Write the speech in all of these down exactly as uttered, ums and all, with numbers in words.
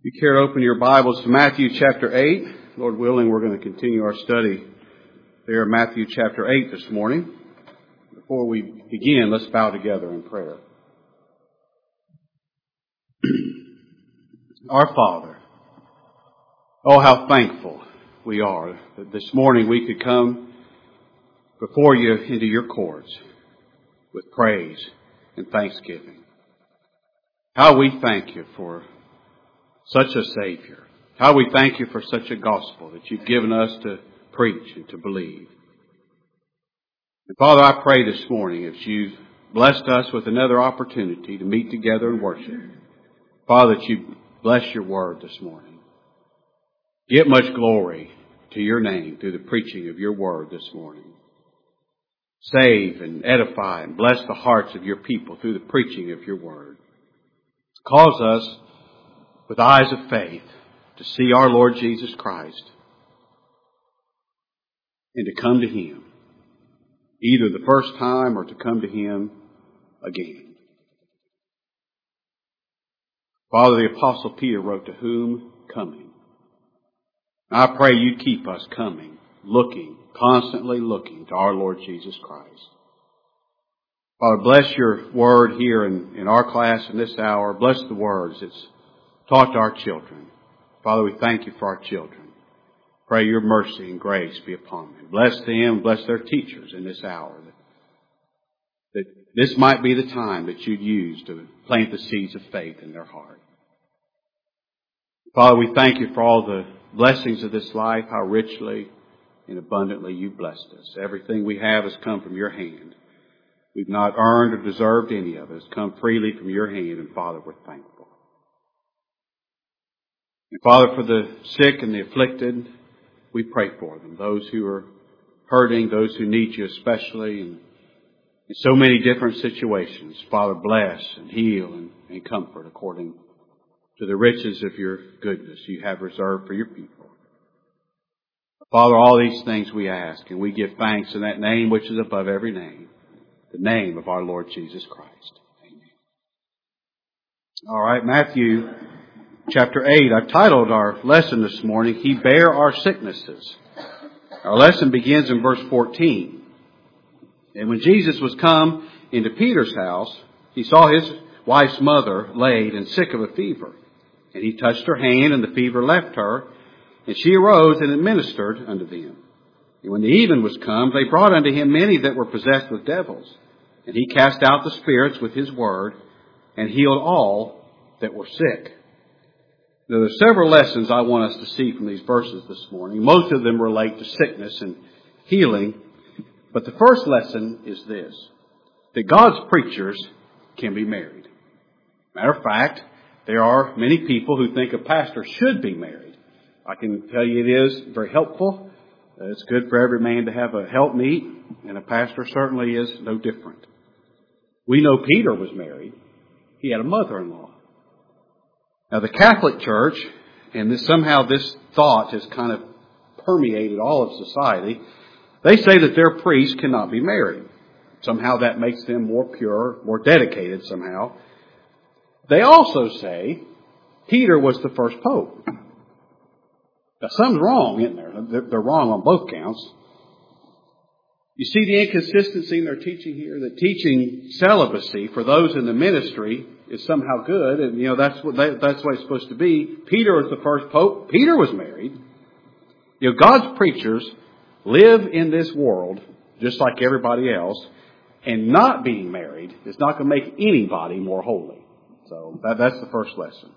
If you care to open your Bibles to Matthew chapter eight, Lord willing, we're going to continue our study there in Matthew chapter eight this morning. Before we begin, let's bow together in prayer. Our Father, oh, how thankful we are that this morning we could come before you into your courts with praise and thanksgiving. How we thank you for such a Savior. How we thank you for such a gospel that you've given us to preach and to believe. And Father, I pray this morning as you've blessed us with another opportunity to meet together and worship, Father, that you bless your word this morning. Give much glory to your name through the preaching of your word this morning. Save and edify and bless the hearts of your people through the preaching of your word. Cause us with eyes of faith to see our Lord Jesus Christ and to come to Him, either the first time or to come to Him again. Father, the Apostle Peter wrote, "To whom coming?" I pray you keep us coming, looking, constantly looking to our Lord Jesus Christ. Father, bless your word here in, in our class in this hour. Bless the words it's taught to our children. Father, we thank you for our children. Pray your mercy and grace be upon them. Bless them, bless their teachers in this hour. That, that this might be the time that you'd use to plant the seeds of faith in their heart. Father, we thank you for all the blessings of this life, how richly and abundantly you blessed us. Everything we have has come from your hand. We've not earned or deserved any of it. It's come freely from your hand, and Father, we're thankful. And Father, for the sick and the afflicted, we pray for them. Those who are hurting, those who need you especially, and in so many different situations. Father, bless and heal and, and comfort according to the riches of your goodness you have reserved for your people. Father, all these things we ask, and we give thanks in that name which is above every name, the name of our Lord Jesus Christ. Amen. All right, Matthew chapter eight, I've titled our lesson this morning, He Bare Our Sicknesses. Our lesson begins in verse fourteen. And when Jesus was come into Peter's house, he saw his wife's mother laid and sick of a fever. And he touched her hand, and the fever left her, and she arose and administered unto them. And when the even was come, they brought unto him many that were possessed with devils. And he cast out the spirits with his word, and healed all that were sick. Now, there are several lessons I want us to see from these verses this morning. Most of them relate to sickness and healing. But the first lesson is this, that God's preachers can be married. Matter of fact, there are many people who think a pastor should be married. I can tell you it is very helpful. It's good for every man to have a helpmeet, and a pastor certainly is no different. We know Peter was married. He had a mother-in-law. Now, the Catholic Church, and this, somehow this thought has kind of permeated all of society, they say that their priests cannot be married. Somehow that makes them more pure, more dedicated somehow. They also say Peter was the first pope. Now, something's wrong, isn't there? They're wrong on both counts. You see the inconsistency in their teaching here? That teaching celibacy for those in the ministry is somehow good, and you know that's what they, that's what it's supposed to be. Peter was the first pope. Peter was married. You know, God's preachers live in this world just like everybody else, and not being married is not going to make anybody more holy. So that, that's the first lesson.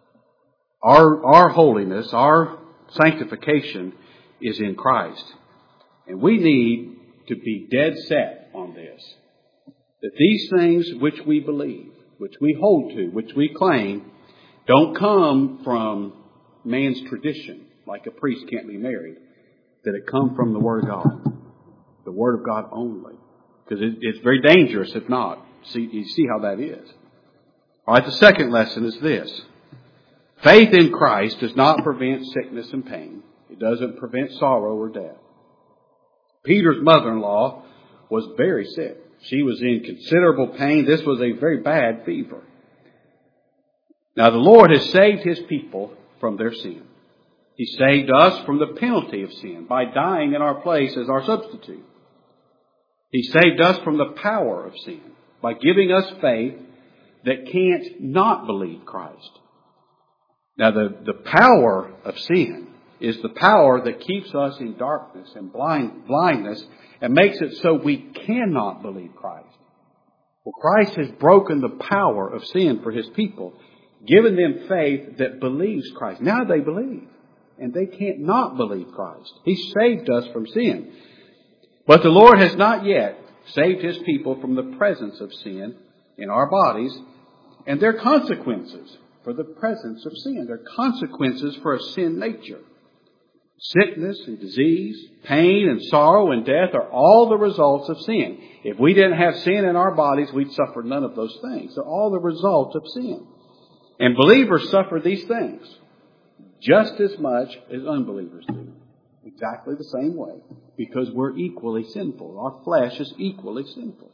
Our our holiness, our sanctification is in Christ, and we need to be dead set on this. That these things which we believe, which we hold to, which we claim, don't come from man's tradition, like a priest can't be married. That it come from the Word of God. The Word of God only. Because it, it's very dangerous if not. See, you see how that is. All right, the second lesson is this. Faith in Christ does not prevent sickness and pain. It doesn't prevent sorrow or death. Peter's mother-in-law was very sick. She was in considerable pain. This was a very bad fever. Now, the Lord has saved His people from their sin. He saved us from the penalty of sin by dying in our place as our substitute. He saved us from the power of sin by giving us faith that can't not believe Christ. Now, the, the power of sin is the power that keeps us in darkness and blind, blindness and makes it so we cannot believe Christ. Well, Christ has broken the power of sin for His people, given them faith that believes Christ. Now they believe, and they can't not believe Christ. He saved us from sin. But the Lord has not yet saved His people from the presence of sin in our bodies and their consequences for the presence of sin. There are consequences for a sin nature. Sickness and disease, pain and sorrow and death are all the results of sin. If we didn't have sin in our bodies, we'd suffer none of those things. They're all the result of sin. And believers suffer these things just as much as unbelievers do. Exactly the same way. Because we're equally sinful. Our flesh is equally sinful.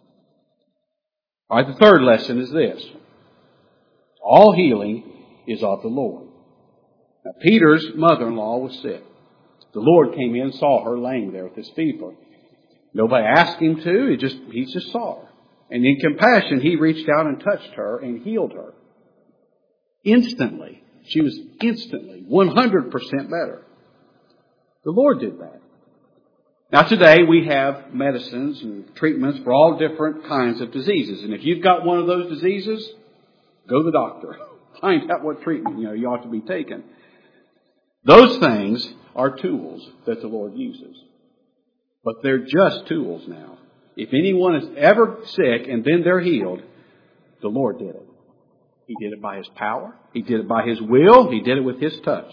All right, the third lesson is this. All healing is of the Lord. Now, Peter's mother-in-law was sick. The Lord came in and saw her laying there with this fever. Nobody asked Him to. He just, he just saw her. And in compassion, He reached out and touched her and healed her. Instantly. She was instantly one hundred percent better. The Lord did that. Now today we have medicines and treatments for all different kinds of diseases. And if you've got one of those diseases, go to the doctor. Find out what treatment you know you ought to be taking. Those things are tools that the Lord uses. But they're just tools now. If anyone is ever sick and then they're healed, the Lord did it. He did it by His power. He did it by His will. He did it with His touch.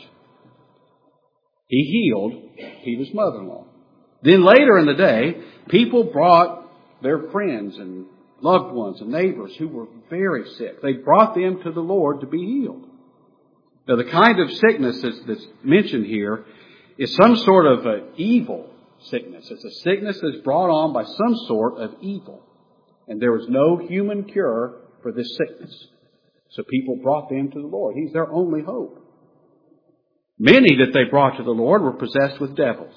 He healed Peter's mother-in-law. Then later in the day, people brought their friends and loved ones and neighbors who were very sick. They brought them to the Lord to be healed. Now, the kind of sickness that's, that's mentioned here is some sort of an evil sickness. It's a sickness that's brought on by some sort of evil. And there was no human cure for this sickness. So people brought them to the Lord. He's their only hope. Many that they brought to the Lord were possessed with devils.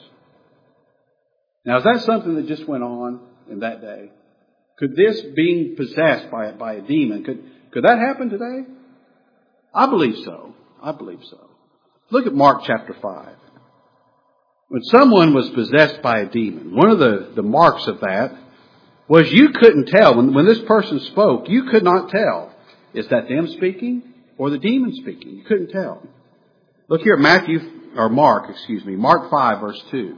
Now, is that something that just went on in that day? Could this being possessed by, by a demon, could, could that happen today? I believe so. I believe so. Look at Mark chapter five. When someone was possessed by a demon, one of the, the marks of that was you couldn't tell. When, when this person spoke, you could not tell. Is that them speaking or the demon speaking? You couldn't tell. Look here at Matthew, or Mark, excuse me, Mark five verse two.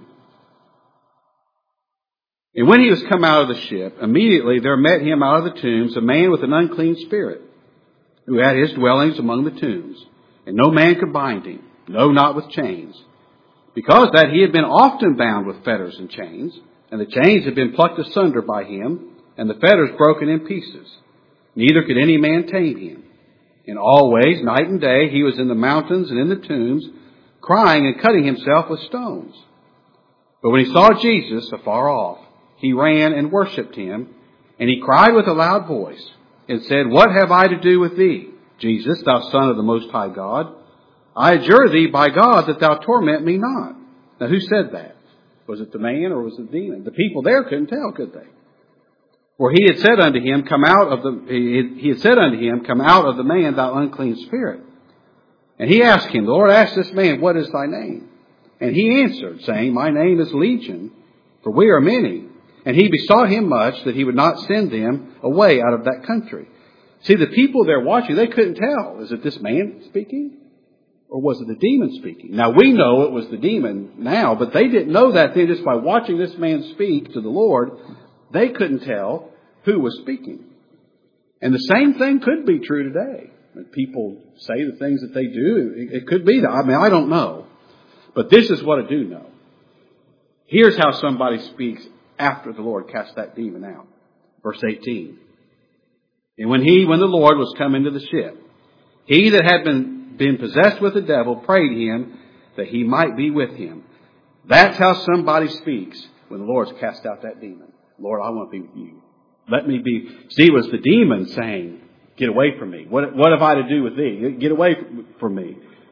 And when he was come out of the ship, immediately there met him out of the tombs a man with an unclean spirit, who had his dwellings among the tombs. And no man could bind him, no, not with chains. Because that he had been often bound with fetters and chains, and the chains had been plucked asunder by him, and the fetters broken in pieces. Neither could any man tame him. In all ways, night and day, he was in the mountains and in the tombs, crying and cutting himself with stones. But when he saw Jesus afar off, he ran and worshipped Him, and he cried with a loud voice, and said, What have I to do with thee, Jesus, thou Son of the Most High God? I adjure thee by God that thou torment me not. Now, who said that? Was it the man or was it the demon? The people there couldn't tell, could they? For he had said unto him, Come out of the he had said unto him, Come out of the man, thou unclean spirit. And he asked him, the Lord asked this man, What is thy name? And he answered, saying, My name is Legion, for we are many. And he besought him much that he would not send them away out of that country. See, the people there watching, they couldn't tell. Is it this man speaking? Or was it the demon speaking? Now, we know it was the demon now, but they didn't know that then just by watching this man speak to the Lord. They couldn't tell who was speaking. And the same thing could be true today. When people say the things that they do, it could be that. I mean, I don't know. But this is what I do know. Here's how somebody speaks after the Lord cast that demon out. Verse eighteen. And when he, when the Lord was come into the ship, he that had been, been possessed with the devil prayed him that he might be with him. That's how somebody speaks when the Lord's cast out that demon. Lord, I want to be with you. Let me be. See, it was the demon saying, Get away from me. What, what have I to do with thee? Get away from me.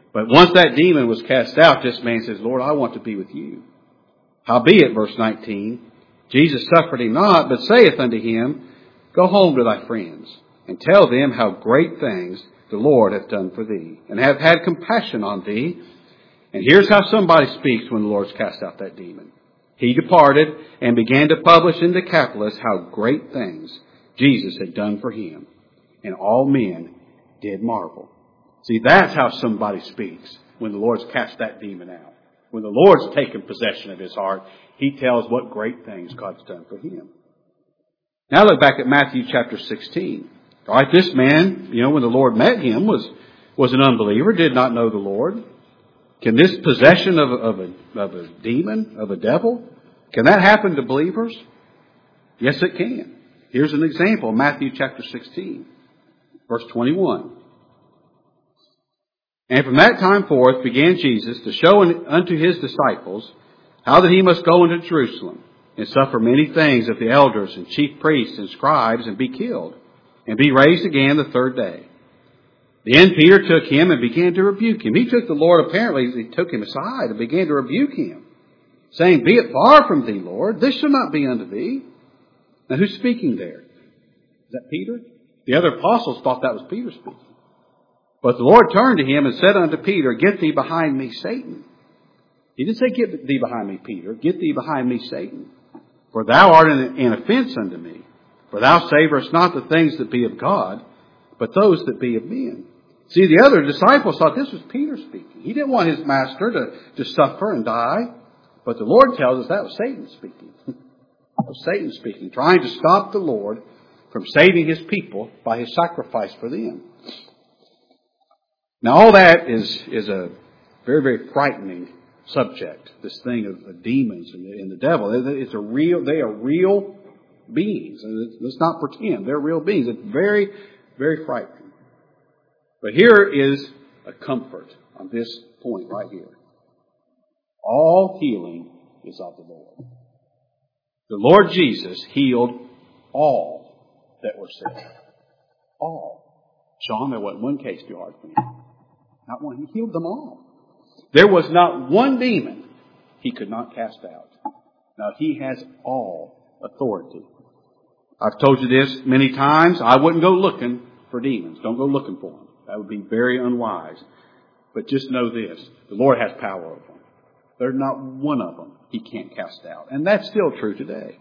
But once that demon was cast out, this man says, Lord, I want to be with you. Howbeit, verse nineteen, Jesus suffered him not, but saith unto him, Go home to thy friends, and tell them how great things the Lord hath done for thee, and hath had compassion on thee. And here's how somebody speaks when the Lord's cast out that demon. He departed and began to publish in Decapolis how great things Jesus had done for him. And all men did marvel. See, that's how somebody speaks when the Lord's cast that demon out. When the Lord's taken possession of his heart, he tells what great things God's done for him. Now look back at Matthew chapter sixteen. All right, this man, you know, when the Lord met him, was, was an unbeliever, did not know the Lord. Can this possession of a, of a, of a demon, of a devil, can that happen to believers? Yes, it can. Here's an example, Matthew chapter sixteen, verse twenty-one. And from that time forth began Jesus to show unto his disciples how that he must go into Jerusalem and suffer many things of the elders and chief priests and scribes and be killed and be raised again the third day. Then Peter took him and began to rebuke him. He took the Lord, apparently, he took him aside and began to rebuke him, saying, Be it far from thee, Lord, this shall not be unto thee. Now who's speaking there? Is that Peter? The other apostles thought that was Peter speaking. But the Lord turned to him and said unto Peter, Get thee behind me, Satan. He didn't say, Get thee behind me, Peter. Get thee behind me, Satan. For thou art an, an offense unto me. For thou savorest not the things that be of God, but those that be of men. See, the other disciples thought this was Peter speaking. He didn't want his master to, to suffer and die. But the Lord tells us that was Satan speaking. That was Satan speaking, trying to stop the Lord from saving his people by his sacrifice for them. Now all that is, is a very, very frightening subject. This thing of, of demons and the, and the devil. It's a real, they are real beings. Let's not pretend. They're real beings. It's very, very frightening. But here is a comfort on this point right here. All healing is of the Lord. The Lord Jesus healed all that were sick. All. Sean, there wasn't one case too hard for him. Not one. He healed them all. There was not one demon he could not cast out. Now, he has all authority. I've told you this many times. I wouldn't go looking for demons. Don't go looking for them. That would be very unwise. But just know this. The Lord has power over them. There's not one of them he can't cast out. And that's still true today.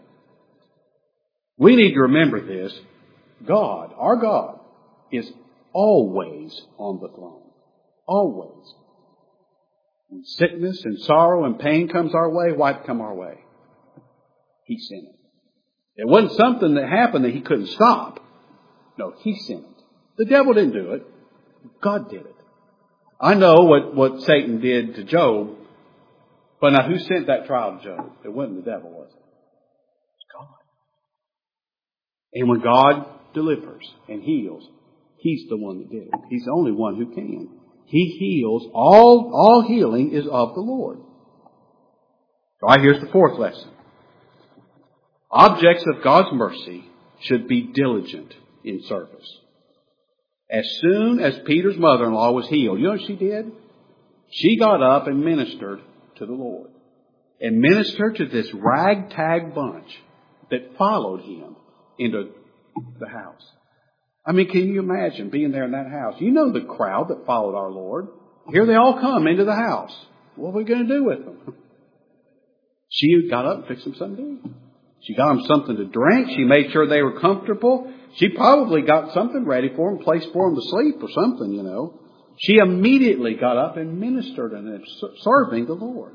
We need to remember this. God, our God, is always on the throne. Always. When sickness and sorrow and pain comes our way, why'd it come our way? He sent it. It wasn't something that happened that he couldn't stop. No, he sent it. The devil didn't do it. God did it. I know what, what Satan did to Job, but now who sent that trial to Job? It wasn't the devil, was it? It's God. And when God delivers and heals, he's the one that did it. He's the only one who can. He heals. All, all healing is of the Lord. All right, here's the fourth lesson. Objects of God's mercy should be diligent in service. As soon as Peter's mother-in-law was healed, you know what she did? She got up and ministered to the Lord. And ministered to this ragtag bunch that followed him into the house. I mean, can you imagine being there in that house? You know the crowd that followed our Lord. Here they all come into the house. What are we going to do with them? She got up and fixed them something to eat. She got them something to drink. She made sure they were comfortable. She probably got something ready for them, placed for them to sleep or something, you know. She immediately got up and ministered and them, serving the Lord.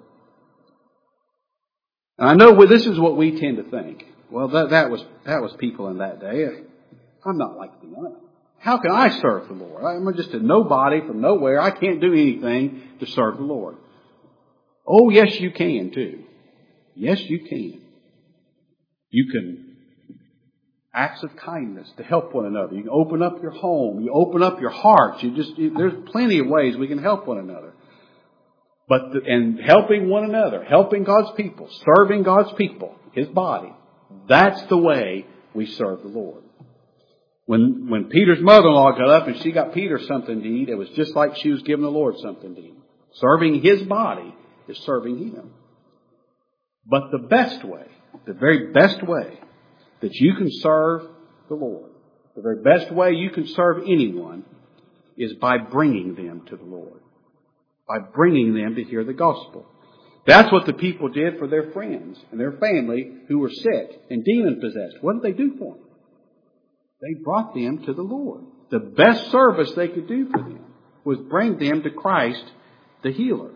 And I know this is what we tend to think. Well, that, that was that was people in that day. I'm not like them. How can I serve the Lord? I'm just a nobody from nowhere. I can't do anything to serve the Lord. Oh, yes, you can too. Yes, you can. You can acts of kindness to help one another. You can open up your home. You open up your heart. You just you, there's plenty of ways we can help one another. But the, and helping one another, helping God's people, serving God's people, His body. That's the way we serve the Lord. When, when Peter's mother-in-law got up and she got Peter something to eat, it was just like she was giving the Lord something to eat. Serving His body is serving Him. But the best way, the very best way that you can serve the Lord, the very best way you can serve anyone is by bringing them to the Lord. By bringing them to hear the gospel. That's what the people did for their friends and their family who were sick and demon-possessed. What did they do for them? They brought them to the Lord. The best service they could do for them was bring them to Christ, the healer.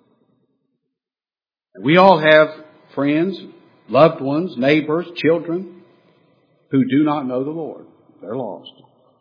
And we all have friends, loved ones, neighbors, children who do not know the Lord. They're lost.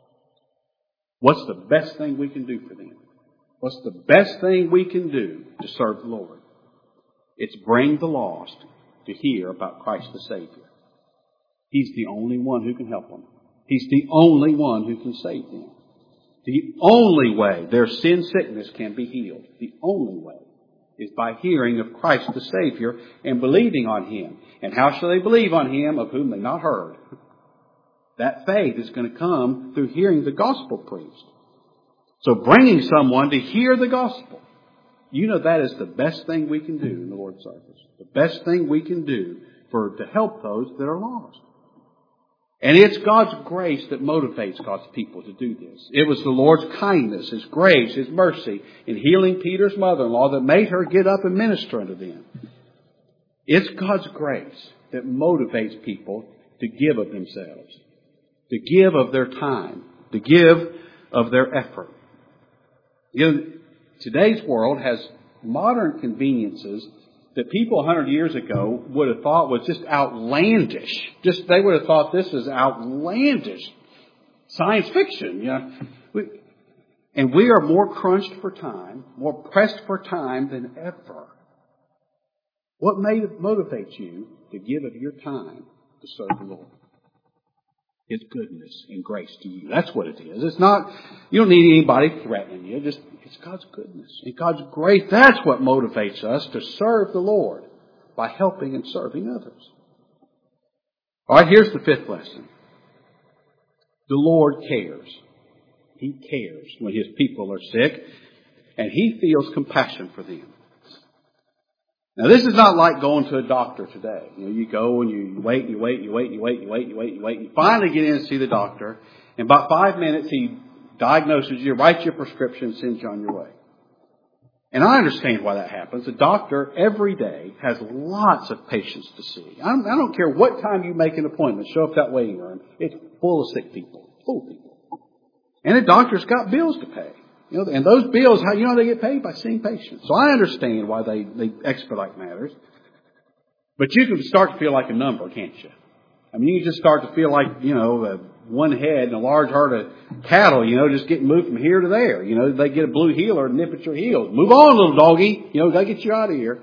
What's the best thing we can do for them? What's the best thing we can do to serve the Lord? It's bring the lost to hear about Christ the Savior. He's the only one who can help them. He's the only one who can save them. The only way their sin sickness can be healed, the only way, is by hearing of Christ the Savior and believing on Him. And how shall they believe on Him of whom they not heard? That faith is going to come through hearing the gospel preached. So bringing someone to hear the gospel, you know that is the best thing we can do in the Lord's service. The best thing we can do for to help those that are lost. And it's God's grace that motivates God's people to do this. It was the Lord's kindness, His grace, His mercy in healing Peter's mother-in-law that made her get up and minister unto them. It's God's grace that motivates people to give of themselves, to give of their time, to give of their effort. You know, today's world has modern conveniences that people a hundred years ago would have thought was just outlandish. Just they would have thought this is outlandish science fiction. You know, we, and we are more crunched for time, more pressed for time than ever. What may motivate you to give of your time to serve the Lord? His goodness and grace to you. That's what it is. It's not, you don't need anybody threatening you. Just, it's God's goodness and God's grace. That's what motivates us to serve the Lord by helping and serving others. All right, here's the fifth lesson. The Lord cares. He cares when His people are sick, and He feels compassion for them. Now, this is not like going to a doctor today. You know, you go and you wait and you wait and you wait and you wait and you wait and you wait and you wait. And you finally get in and see the doctor. In about five minutes, he diagnoses you, writes you a prescription, sends you on your way. And I understand why that happens. A doctor every day has lots of patients to see. I don't, I don't care what time you make an appointment. Show up that waiting room. It's full of sick people. Full of people. And a doctor's got bills to pay. You know, and those bills, how you know they get paid? By seeing patients. So I understand why they, they expedite matters. But you can start to feel like a number, can't you? I mean, you just start to feel like, you know, uh, one head and a large herd of cattle, you know, just getting moved from here to there. You know, they get a blue heeler and nip at your heels. Move on, little doggy. You know, gotta get you out of here.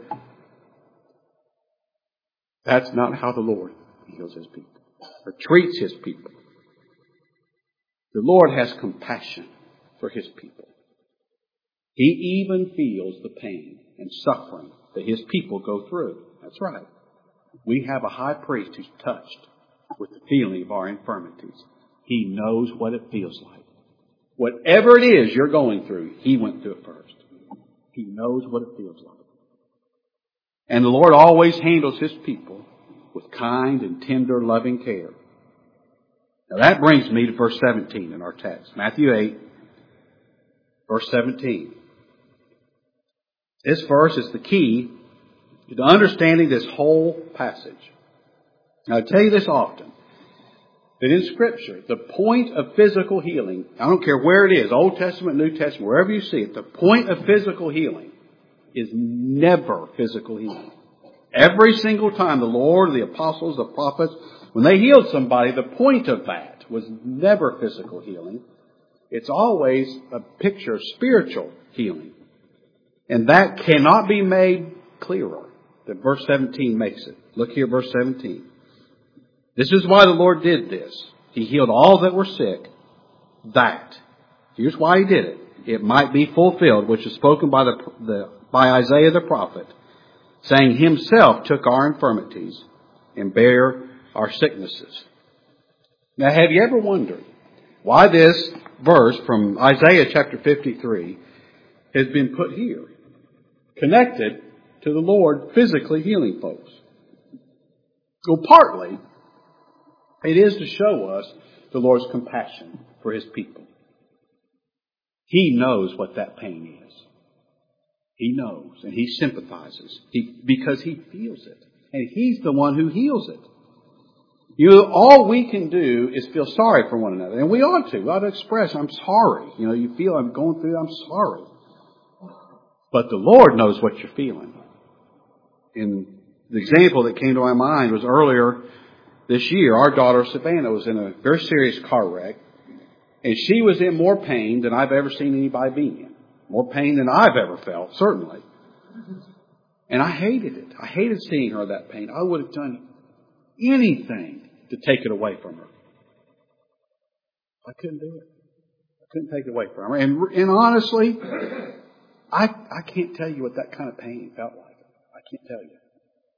That's not how the Lord heals His people or treats His people. The Lord has compassion for His people. He even feels the pain and suffering that His people go through. That's right. We have a high priest who's touched with the feeling of our infirmities. He knows what it feels like. Whatever it is you're going through, He went through it first. He knows what it feels like. And the Lord always handles His people with kind and tender, loving care. Now that brings me to verse seventeen in our text. Matthew eight, verse seventeen. This verse is the key to understanding this whole passage. Now I tell you this often, that in Scripture, the point of physical healing, I don't care where it is, Old Testament, New Testament, wherever you see it, the point of physical healing is never physical healing. Every single time the Lord, the apostles, the prophets, when they healed somebody, the point of that was never physical healing. It's always a picture of spiritual healing. And that cannot be made clearer than verse seventeen makes it. Look here, verse seventeen. This is why the Lord did this. He healed all that were sick. That. Here's why He did it. It might be fulfilled, which is spoken by the, the by Isaiah the prophet, saying, Himself took our infirmities and bare our sicknesses. Now, have you ever wondered why this verse from Isaiah chapter fifty-three has been put here, connected to the Lord physically healing folks. Well, partly, it is to show us the Lord's compassion for His people. He knows what that pain is. He knows, and He sympathizes he, because He feels it. And He's the one who heals it. You know, all we can do is feel sorry for one another. And we ought to. We ought to express, I'm sorry. You know, you feel I'm going through, I'm sorry. But the Lord knows what you're feeling. And the example that came to my mind was earlier this year. Our daughter Savannah was in a very serious car wreck. And she was in more pain than I've ever seen anybody be in. More pain than I've ever felt, certainly. And I hated it. I hated seeing her that pain. I would have done anything to take it away from her. I couldn't do it. I couldn't take it away from her. And, and honestly, I, I can't tell you what that kind of pain felt like. I can't tell you.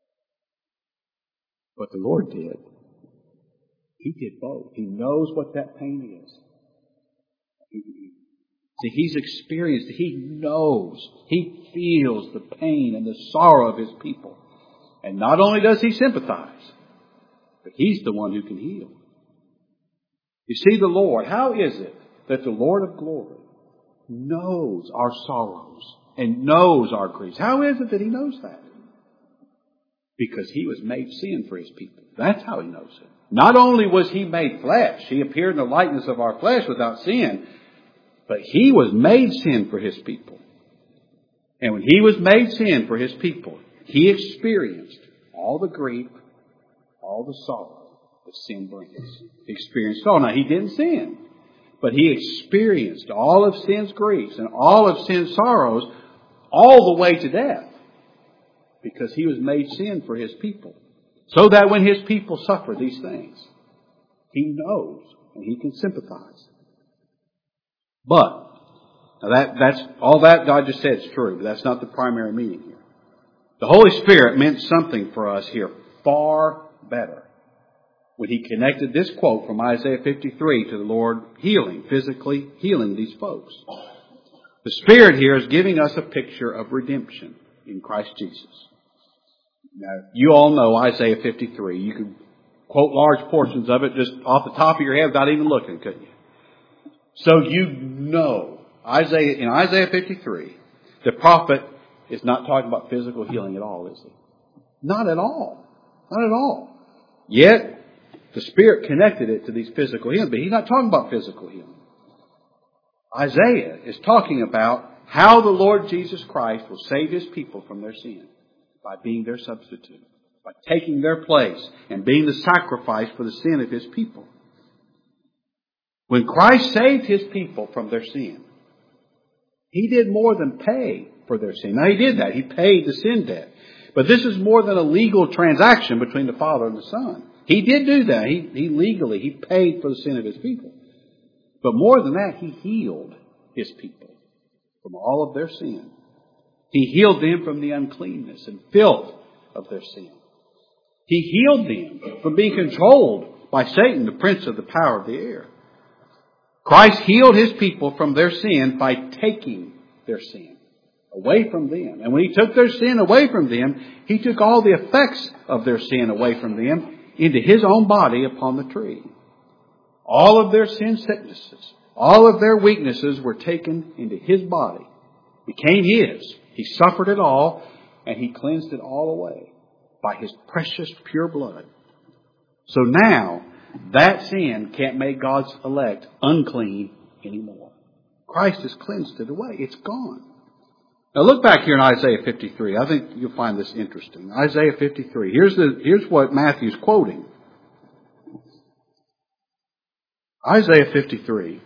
But the Lord did. He did both. He knows what that pain is. See, He's experienced it. He knows. He feels the pain and the sorrow of His people. And not only does He sympathize, but He's the one who can heal. You see, the Lord, how is it that the Lord of glory knows our sorrows and knows our griefs? How is it that He knows that? Because He was made sin for His people. That's how He knows it. Not only was He made flesh, He appeared in the likeness of our flesh without sin, but He was made sin for His people. And when He was made sin for His people, He experienced all the grief, all the sorrow that sin brings. He experienced all. Now, He didn't sin, but He experienced all of sin's griefs and all of sin's sorrows all the way to death. Because He was made sin for His people. So that when His people suffer these things, He knows and He can sympathize. But, now that, that's, all that God just said is true, but that's not the primary meaning here. The Holy Spirit meant something for us here far better when He connected this quote from Isaiah fifty-three to the Lord healing, physically healing these folks. The Spirit here is giving us a picture of redemption in Christ Jesus. Now, you all know Isaiah fifty-three. You can quote large portions of it just off the top of your head without even looking, couldn't you? So you know, Isaiah in Isaiah fifty-three, the prophet is not talking about physical healing at all, is he? Not at all. Not at all. Yet, the Spirit connected it to these physical healings, but He's not talking about physical healing. Isaiah is talking about how the Lord Jesus Christ will save His people from their sin by being their substitute, by taking their place and being the sacrifice for the sin of His people. When Christ saved His people from their sin, He did more than pay for their sin. Now, He did that. He paid the sin debt. But this is more than a legal transaction between the Father and the Son. He did do that. He, he legally, He paid for the sin of His people. But more than that, He healed His people from all of their sin. He healed them from the uncleanness and filth of their sin. He healed them from being controlled by Satan, the prince of the power of the air. Christ healed His people from their sin by taking their sin away from them. And when He took their sin away from them, He took all the effects of their sin away from them into His own body upon the tree. All of their sin sicknesses, all of their weaknesses were taken into His body, became His. He suffered it all, and He cleansed it all away by His precious pure blood. So now, that sin can't make God's elect unclean anymore. Christ has cleansed it away. It's gone. Now look back here in Isaiah fifty-three. I think you'll find this interesting. Isaiah fifty-three. Here's the, here's what Matthew's quoting. Isaiah fifty-three.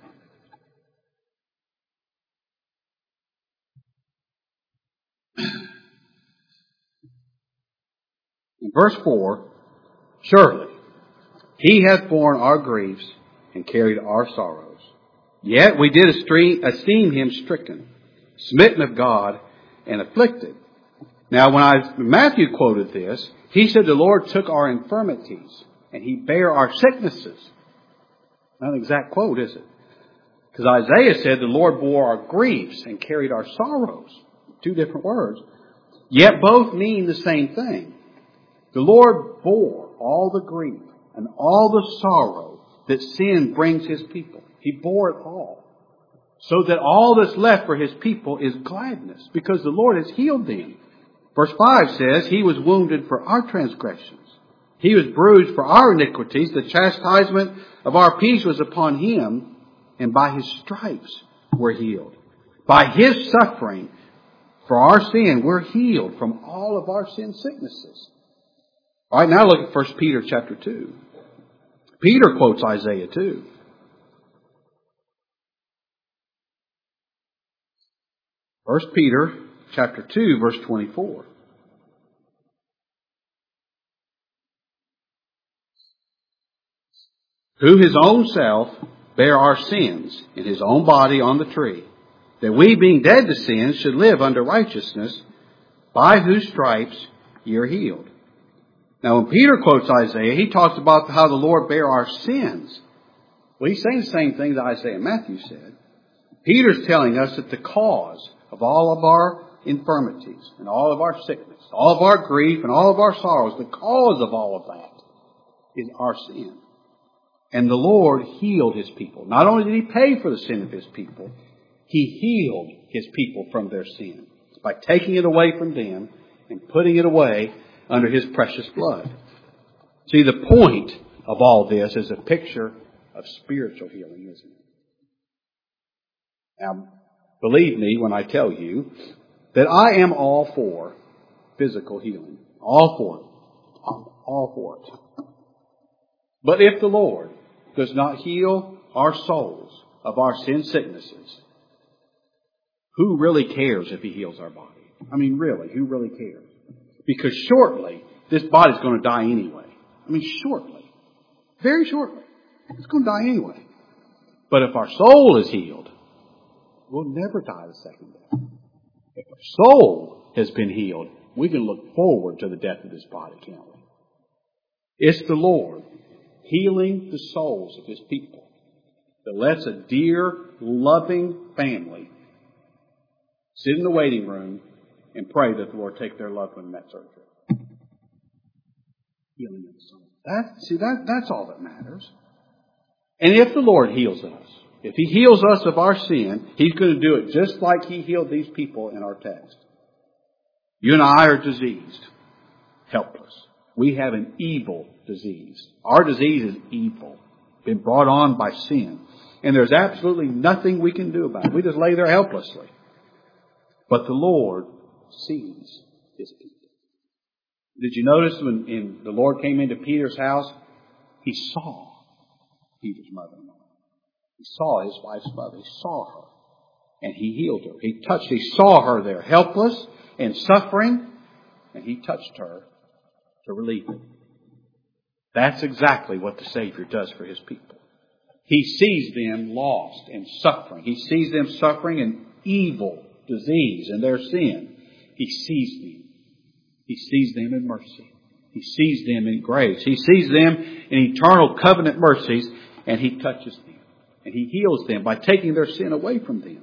In verse four, surely He hath borne our griefs and carried our sorrows. Yet we did esteem Him stricken, smitten of God, and afflicted. Now when I, Matthew quoted this, he said the Lord took our infirmities and He bare our sicknesses. Not an exact quote, is it? Because Isaiah said the Lord bore our griefs and carried our sorrows. Two different words. Yet both mean the same thing. The Lord bore all the grief and all the sorrow that sin brings His people. He bore it all. So that all that's left for His people is gladness, because the Lord has healed them. Verse five says, He was wounded for our transgressions. He was bruised for our iniquities. The chastisement of our peace was upon Him, and by His stripes we're healed. By His suffering for our sin, we're healed from all of our sin sicknesses. All right, now look at First Peter chapter two. Peter quotes Isaiah too. First Peter chapter two, verse twenty-four. Who His own self bare our sins in His own body on the tree, that we, being dead to sins, should live unto righteousness, by whose stripes ye are healed. Now, when Peter quotes Isaiah, he talks about how the Lord bare our sins. Well, he's saying the same thing that Isaiah and Matthew said. Peter's telling us that the cause of all of our infirmities and all of our sickness, all of our grief and all of our sorrows, the cause of all of that is our sin. And the Lord healed His people. Not only did He pay for the sin of His people, He healed His people from their sin by taking it away from them and putting it away under His precious blood. See, the point of all this is a picture of spiritual healing, isn't it? Now, believe me when I tell you that I am all for physical healing. All for it. I'm all for it. But if the Lord does not heal our souls of our sin sicknesses, who really cares if He heals our body? I mean, really, who really cares? Because shortly, this body's going to die anyway. I mean, shortly. Very shortly. It's going to die anyway. But if our soul is healed, we'll never die the second death. If our soul has been healed, we can look forward to the death of this body, can't we? It's the Lord healing the souls of His people that lets a dear, loving family sit in the waiting room and pray that the Lord take their loved one in that surgery. Healing of the soul. That, see, that, that's all that matters. And if the Lord heals us, if He heals us of our sin, He's going to do it just like He healed these people in our text. You and I are diseased, helpless. We have an evil disease. Our disease is evil, been brought on by sin. And there's absolutely nothing we can do about it. We just lay there helplessly. But the Lord sees His people. Did you notice when, when the Lord came into Peter's house, He saw Peter's mother-in-law. He saw his wife's mother. He saw her. And He healed her. He touched, He saw her there helpless and suffering. And He touched her to relieve her. That's exactly what the Savior does for His people. He sees them lost and suffering. He sees them suffering in evil, disease, and their sin. He sees them. He sees them in mercy. He sees them in grace. He sees them in eternal covenant mercies, and He touches them. And He heals them by taking their sin away from them.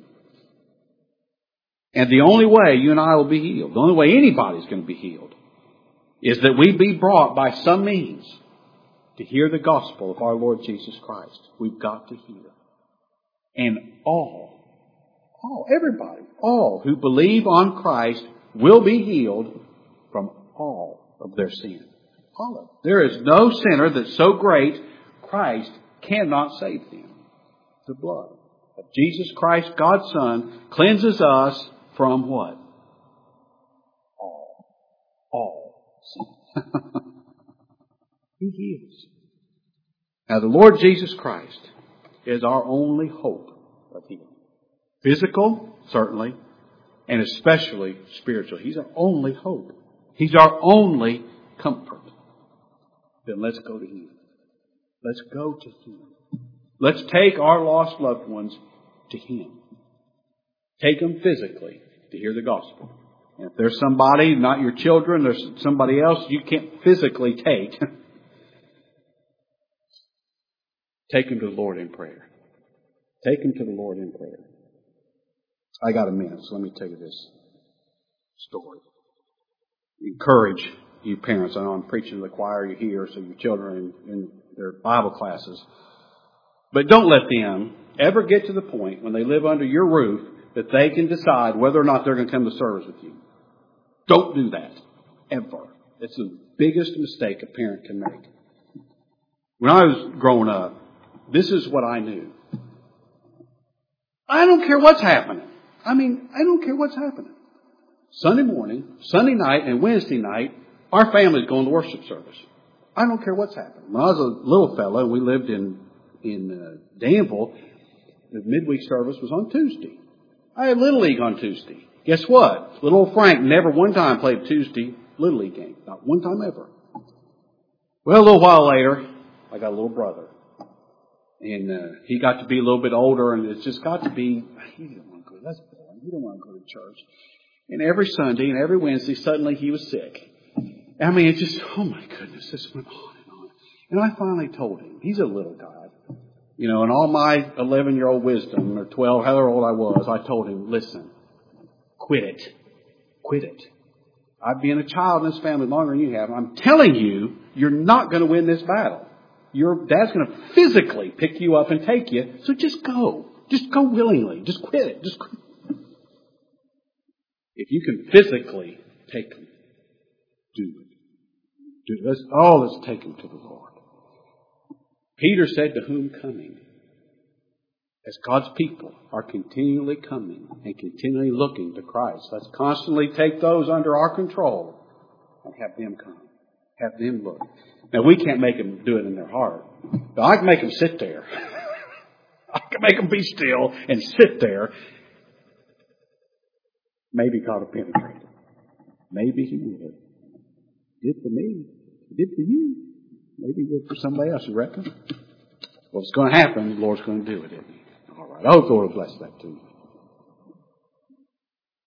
And the only way you and I will be healed, the only way anybody's going to be healed, is that we be brought by some means to hear the gospel of our Lord Jesus Christ. We've got to hear. And all, all, everybody, all who believe on Christ will be healed from all of their sin. All of it. There is no sinner that's so great, Christ cannot save them. The blood of Jesus Christ, God's Son, cleanses us from what? All. All sin. He heals. Now the Lord Jesus Christ is our only hope of healing. Physical, certainly, and especially spiritual. He's our only hope. He's our only comfort. Then let's go to Him. Let's go to Him. Let's take our lost loved ones to Him. Take them physically to hear the gospel. And if there's somebody, not your children, there's somebody else you can't physically take, Take them to the Lord in prayer. Take them to the Lord in prayer. I got a minute, so let me tell you this story. Encourage you parents. I know I'm preaching to the choir you hear, so your children in, in their Bible classes. But don't let them ever get to the point when they live under your roof that they can decide whether or not they're going to come to service with you. Don't do that. Ever. It's the biggest mistake a parent can make. When I was growing up, this is what I knew. I don't care what's happening. I mean, I don't care what's happening. Sunday morning, Sunday night, and Wednesday night, our family's going to worship service. I don't care what's happening. When I was a little fellow, and we lived in in uh, Danville, the midweek service was on Tuesday. I had Little League on Tuesday. Guess what? Little old Frank never one time played Tuesday Little League game. Not one time ever. Well, a little while later, I got a little brother. And uh, he got to be a little bit older, and it's just got to be, he didn't want to go, that's boring. He didn't want to go to church. And every Sunday and every Wednesday, suddenly he was sick. I mean, it just, oh my goodness, this went on and on. And I finally told him, he's a little guy. You know, in all my eleven-year-old wisdom, or twelve, however old I was, I told him, listen, quit it. Quit it. I've been a child in this family longer than you have. I'm telling you, you're not going to win this battle. Your dad's going to physically pick you up and take you, so just go. Just go willingly. Just quit it. Just quit. If you can physically take them, do it. Do it. Let's, oh, let's take them to the Lord. Peter said, to whom coming? As God's people are continually coming and continually looking to Christ, let's constantly take those under our control and have them come. Have them look. Now, we can't make them do it in their heart. But I can make them sit there. I can make them be still and sit there. Maybe God will penetrate it. Maybe He will. Did for me. Did for you. Maybe He did for somebody else, you reckon? Well, it's going to happen. The Lord's going to do it, isn't He? All right. I hope the Lord will bless that too.